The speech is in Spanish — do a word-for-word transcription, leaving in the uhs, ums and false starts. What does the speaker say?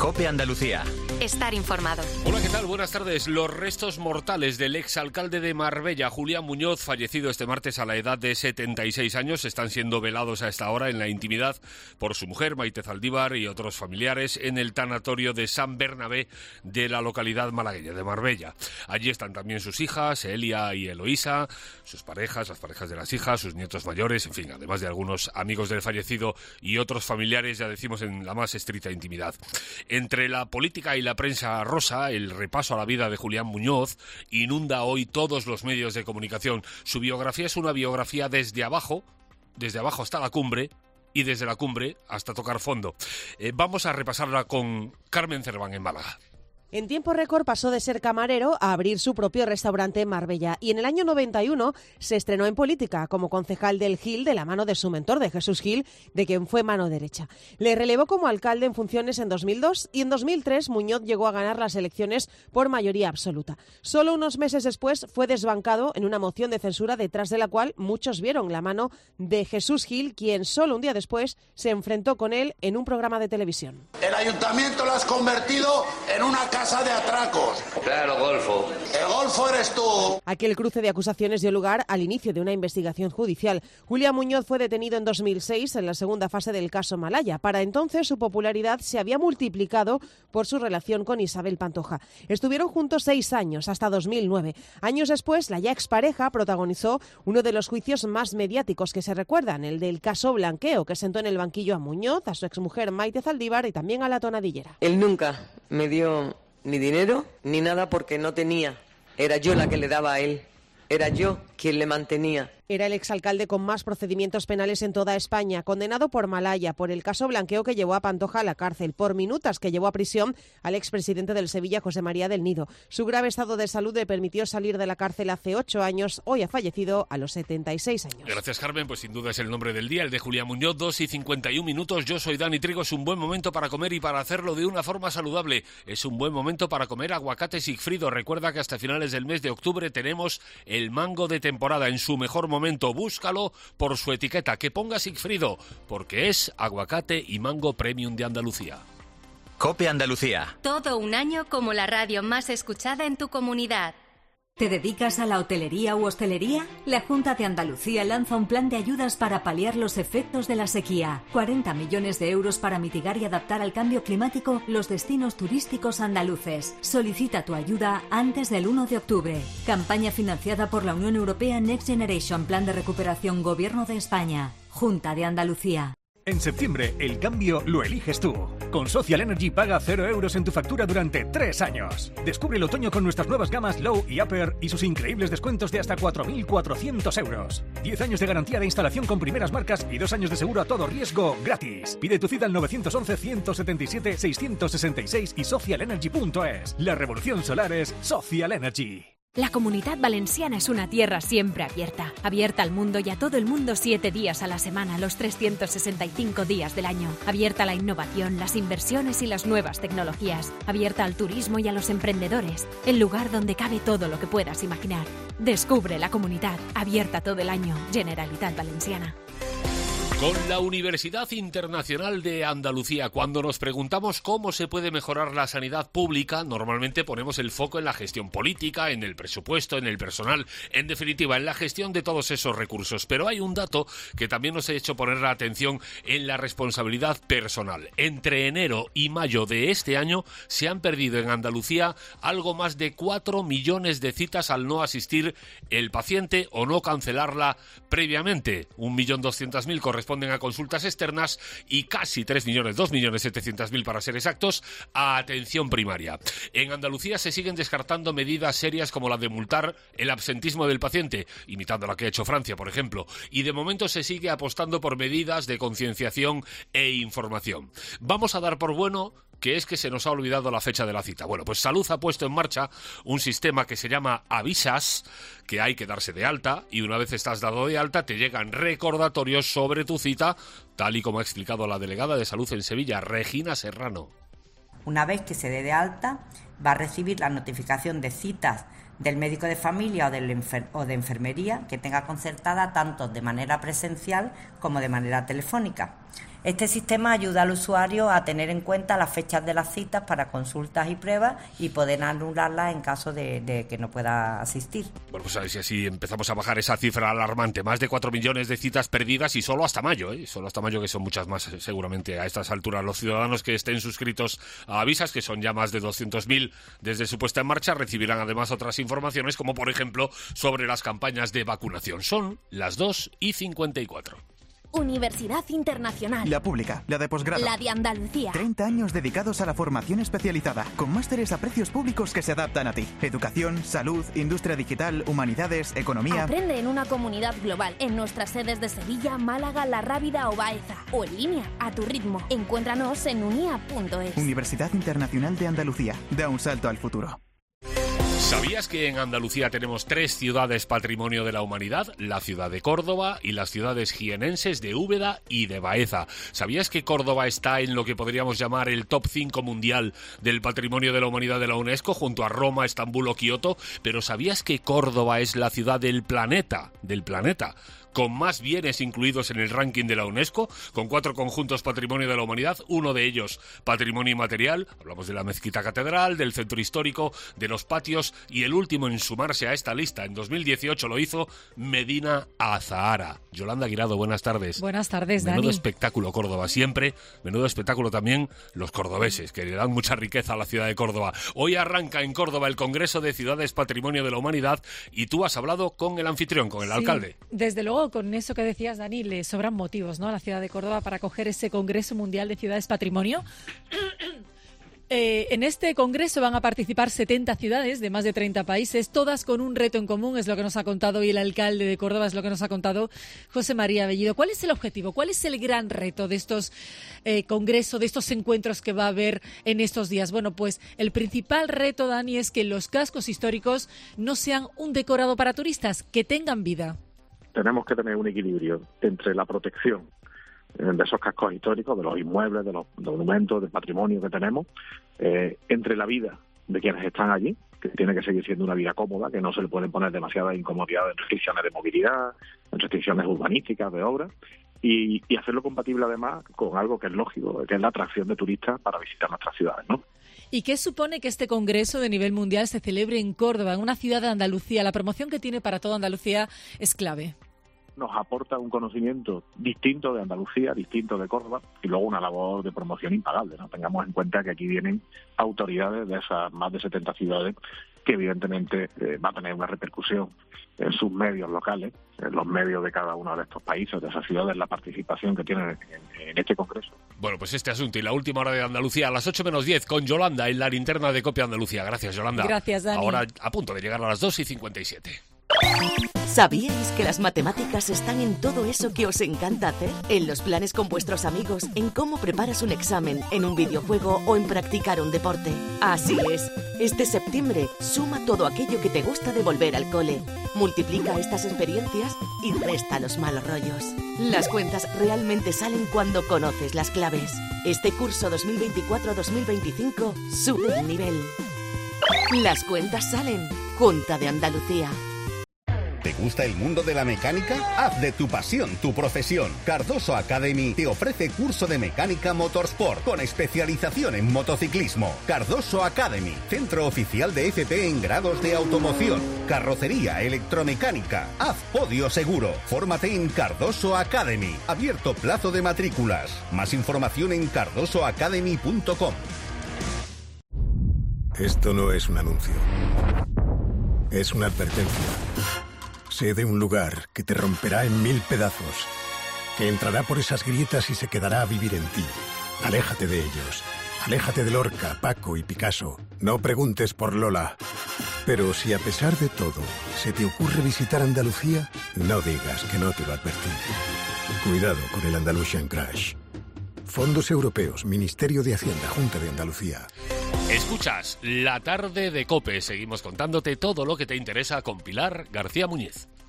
COPE Andalucía. Estar informado. Hola, ¿qué tal? Buenas tardes. Los restos mortales del exalcalde de Marbella, Julián Muñoz, fallecido este martes a la edad de setenta y seis años, están siendo velados a esta hora en la intimidad por su mujer, Maite Zaldívar, y otros familiares en el tanatorio de San Bernabé de la localidad malagueña de Marbella. Allí están también sus hijas, Elia y Eloísa, sus parejas, las parejas de las hijas, sus nietos mayores, en fin, además de algunos amigos del fallecido y otros familiares, ya decimos, en la más estricta intimidad. Entre la política y la prensa rosa, el repaso a la vida de Julián Muñoz inunda hoy todos los medios de comunicación. Su biografía es una biografía desde abajo, desde abajo hasta la cumbre, y desde la cumbre hasta tocar fondo. Eh, vamos a repasarla con Carmen Cerván en Málaga. En tiempo récord pasó de ser camarero a abrir su propio restaurante en Marbella y en el año noventa y uno se estrenó en política como concejal del Gil de la mano de su mentor, de Jesús Gil, de quien fue mano derecha. Le relevó como alcalde en funciones en dos mil dos y en dos mil tres Muñoz llegó a ganar las elecciones por mayoría absoluta. Solo unos meses después fue desbancado en una moción de censura detrás de la cual muchos vieron la mano de Jesús Gil, quien solo un día después se enfrentó con él en un programa de televisión. El ayuntamiento lo has convertido en una casa de atracos. Claro, Golfo. El Golfo eres tú. Aquel cruce de acusaciones dio lugar al inicio de una investigación judicial. Julián Muñoz fue detenido en dos mil seis en la segunda fase del caso Malaya. Para entonces su popularidad se había multiplicado por su relación con Isabel Pantoja. Estuvieron juntos seis años, hasta dos mil nueve. Años después, la ya expareja protagonizó uno de los juicios más mediáticos que se recuerdan, el del caso Blanqueo, que sentó en el banquillo a Muñoz, a su exmujer Maite Zaldívar y también a la tonadillera. Él nunca me dio ni dinero ni nada porque no tenía. Era yo la que le daba a él. Era yo quien le mantenía. Era el exalcalde con más procedimientos penales en toda España, condenado por Malaya, por el caso Blanqueo que llevó a Pantoja a la cárcel, por minutas que llevó a prisión al expresidente del Sevilla, José María del Nido. Su grave estado de salud le permitió salir de la cárcel hace ocho años, hoy ha fallecido a los setenta y seis años. Gracias, Carmen, pues sin duda es el nombre del día, el de Julián Muñoz, dos y cincuenta y un minutos. Yo soy Dani Trigo, es un buen momento para comer y para hacerlo de una forma saludable. Es un buen momento para comer aguacate Sigfrido. Recuerda que hasta finales del mes de octubre tenemos el mango de temporada en su mejor momento. Búscalo por su etiqueta, que ponga Sigfrido, porque es aguacate y mango premium de Andalucía. COPE Andalucía. Todo un año como la radio más escuchada en tu comunidad. ¿Te dedicas a la hotelería u hostelería? La Junta de Andalucía lanza un plan de ayudas para paliar los efectos de la sequía. cuarenta millones de euros para mitigar y adaptar al cambio climático los destinos turísticos andaluces. Solicita tu ayuda antes del uno de octubre. Campaña financiada por la Unión Europea Next Generation, Plan de Recuperación Gobierno de España. Junta de Andalucía. En septiembre, el cambio lo eliges tú. Con Social Energy paga cero euros en tu factura durante tres años. Descubre el otoño con nuestras nuevas gamas Low y Upper y sus increíbles descuentos de hasta cuatro mil cuatrocientos euros. diez años de garantía de instalación con primeras marcas y dos años de seguro a todo riesgo gratis. Pide tu cita al nueve once, ciento setenta y siete, seiscientos sesenta y seis y social energy punto es. La revolución solar es Social Energy. La Comunidad Valenciana es una tierra siempre abierta, abierta al mundo y a todo el mundo siete días a la semana, los trescientos sesenta y cinco días del año, abierta a la innovación, las inversiones y las nuevas tecnologías, abierta al turismo y a los emprendedores, el lugar donde cabe todo lo que puedas imaginar. Descubre la Comunidad, abierta todo el año, Generalitat Valenciana. Con la Universidad Internacional de Andalucía, cuando nos preguntamos cómo se puede mejorar la sanidad pública, normalmente ponemos el foco en la gestión política, en el presupuesto, en el personal, en definitiva, en la gestión de todos esos recursos. Pero hay un dato que también nos ha hecho poner la atención en la responsabilidad personal. Entre enero y mayo de este año se han perdido en Andalucía algo más de cuatro millones de citas al no asistir el paciente o no cancelarla previamente. un millón doscientas mil corresponden a consultas externas y casi tres millones, dos millones setecientos mil para ser exactos, a atención primaria. En Andalucía se siguen descartando medidas serias como la de multar el absentismo del paciente, imitando la que ha hecho Francia, por ejemplo, y de momento se sigue apostando por medidas de concienciación e información. Vamos a dar por bueno que es que se nos ha olvidado la fecha de la cita. Bueno, pues Salud ha puesto en marcha un sistema que se llama Avisas, que hay que darse de alta, y una vez estás dado de alta te llegan recordatorios sobre tu cita, tal y como ha explicado la delegada de Salud en Sevilla, Regina Serrano. Una vez que se dé de alta, va a recibir la notificación de citas del médico de familia o, del enfer- o de enfermería que tenga concertada tanto de manera presencial como de manera telefónica. Este sistema ayuda al usuario a tener en cuenta las fechas de las citas para consultas y pruebas y poder anularlas en caso de, de que no pueda asistir. Bueno, pues a ver si así empezamos a bajar esa cifra alarmante. Más de cuatro millones de citas perdidas y solo hasta mayo, ¿eh? Solo hasta mayo, que son muchas más seguramente a estas alturas. Los ciudadanos que estén suscritos a Avisas, que son ya más de doscientos mil desde su puesta en marcha, recibirán además otras informaciones, como por ejemplo sobre las campañas de vacunación. Son las dos y cincuenta y cuatro. Universidad Internacional. La pública, la de posgrado. La de Andalucía. treinta años dedicados a la formación especializada, con másteres a precios públicos que se adaptan a ti. Educación, salud, industria digital, humanidades, economía. Aprende en una comunidad global, en nuestras sedes de Sevilla, Málaga, La Rábida o Baeza. O en línea, a tu ritmo. Encuéntranos en unia punto es. Universidad Internacional de Andalucía. Da un salto al futuro. ¿Sabías que en Andalucía tenemos tres ciudades patrimonio de la humanidad? La ciudad de Córdoba y las ciudades jienenses de Úbeda y de Baeza. ¿Sabías que Córdoba está en lo que podríamos llamar el top cinco mundial del patrimonio de la humanidad de la UNESCO, junto a Roma, Estambul o Kioto? Pero ¿sabías que Córdoba es la ciudad del planeta, del planeta, con más bienes incluidos en el ranking de la UNESCO, con cuatro conjuntos patrimonio de la humanidad, uno de ellos patrimonio inmaterial? Hablamos de la mezquita catedral, del centro histórico, de los patios, y el último en sumarse a esta lista en dos mil dieciocho lo hizo Medina Azahara. Yolanda Guirado, buenas tardes. Buenas tardes, Dani. Menudo espectáculo Córdoba siempre, menudo espectáculo también los cordobeses, que le dan mucha riqueza a la ciudad de Córdoba. Hoy arranca en Córdoba el Congreso de Ciudades Patrimonio de la Humanidad y tú has hablado con el anfitrión, con el Sí, alcalde. Desde luego, con eso que decías, Dani, le sobran motivos, ¿no?, a la ciudad de Córdoba para acoger ese Congreso Mundial de Ciudades Patrimonio. Eh, en este congreso van a participar setenta ciudades de más de treinta países, todas con un reto en común, es lo que nos ha contado hoy el alcalde de Córdoba, es lo que nos ha contado José María Bellido. ¿Cuál es el objetivo? ¿Cuál es el gran reto de estos eh, congresos, de estos encuentros que va a haber en estos días? Bueno, pues el principal reto, Dani, es que los cascos históricos no sean un decorado para turistas, que tengan vida. Tenemos que tener un equilibrio entre la protección de esos cascos históricos, de los inmuebles, de los monumentos, del patrimonio que tenemos, eh, entre la vida de quienes están allí, que tiene que seguir siendo una vida cómoda, que no se le pueden poner demasiadas incomodidades, restricciones de movilidad, restricciones urbanísticas, de obras, y, y hacerlo compatible además con algo que es lógico, que es la atracción de turistas para visitar nuestras ciudades, ¿no? ¿Y qué supone que este congreso de nivel mundial se celebre en Córdoba, en una ciudad de Andalucía? La promoción que tiene para toda Andalucía es clave. Nos aporta un conocimiento distinto de Andalucía, distinto de Córdoba, y luego una labor de promoción impagable, ¿no? Tengamos en cuenta que aquí vienen autoridades de esas más de setenta ciudades, que evidentemente eh, va a tener una repercusión en sus medios locales, en los medios de cada uno de estos países, de esas ciudades, la participación que tienen en, en este congreso. Bueno, pues este asunto y la última hora de Andalucía a las ocho menos diez con Yolanda en la linterna de Copia Andalucía. Gracias, Yolanda. Gracias, Dani. Ahora a punto de llegar a las dos y cincuenta y siete. ¿Sabíais que las matemáticas están en todo eso que os encanta hacer? En los planes con vuestros amigos, en cómo preparas un examen, en un videojuego o en practicar un deporte. Así es. Este septiembre, suma todo aquello que te gusta de volver al cole. Multiplica estas experiencias y resta los malos rollos. Las cuentas realmente salen cuando conoces las claves. Este curso dos mil veinticuatro dos mil veinticinco sube el nivel. Las cuentas salen. Junta de Andalucía. ¿Te gusta el mundo de la mecánica? Haz de tu pasión tu profesión. Cardoso Academy te ofrece curso de mecánica motorsport con especialización en motociclismo. Cardoso Academy, centro oficial de F P en grados de automoción, carrocería, electromecánica. Haz podio seguro. Fórmate en Cardoso Academy. Abierto plazo de matrículas. Más información en cardoso academy punto com. Esto no es un anuncio. Es una advertencia. Sé de un lugar que te romperá en mil pedazos, que entrará por esas grietas y se quedará a vivir en ti. Aléjate de ellos. Aléjate de Lorca, Paco y Picasso. No preguntes por Lola. Pero si a pesar de todo se te ocurre visitar Andalucía, no digas que no te lo advertí. Cuidado con el Andalusian Crash. Fondos Europeos, Ministerio de Hacienda, Junta de Andalucía. Escuchas La Tarde de COPE. Seguimos contándote todo lo que te interesa con Pilar García Muñiz.